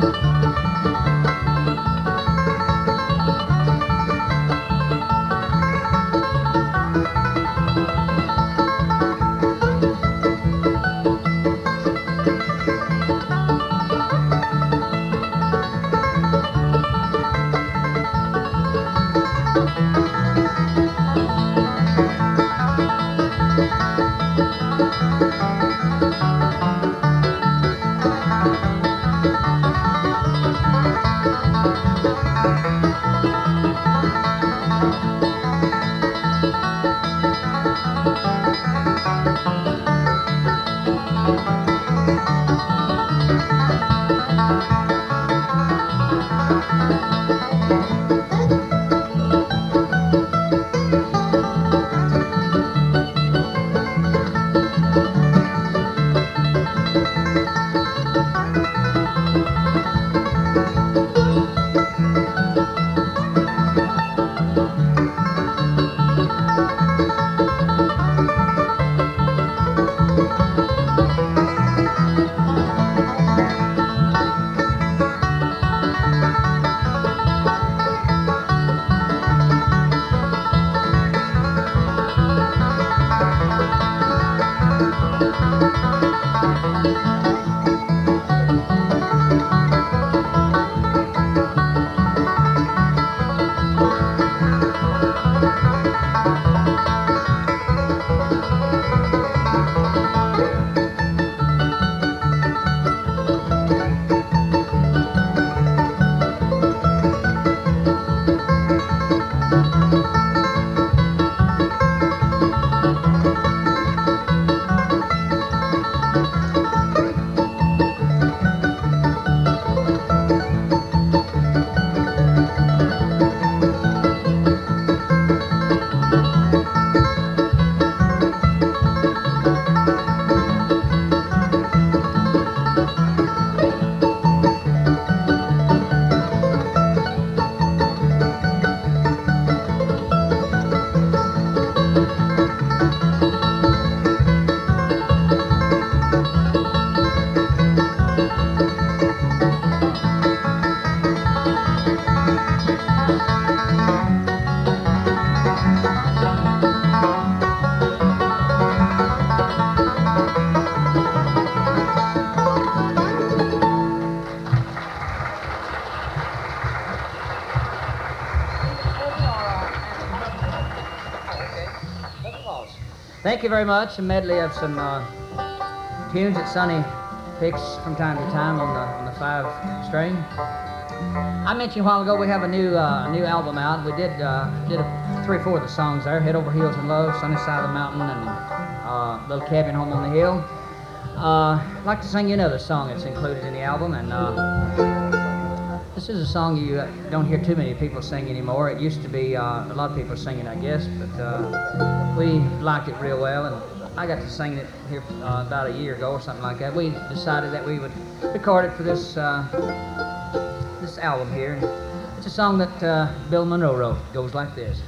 Thank you very much. A medley of some tunes that Sonny picks from time to time on the 5-string. I mentioned a while ago we have a new album out. We did 3 or 4 of the songs there: Head Over Heels in Love, Sunny Side of the Mountain, and Little Cabin Home on the Hill. I'd like to sing you another song that's included in the album, and this is a song you don't hear too many people sing anymore. It used to be a lot of people singing, I guess, but we liked it real well, and I got to sing it here about a year ago or something like that. We decided that we would record it for this album here. It's a song that Bill Monroe wrote. It goes like this.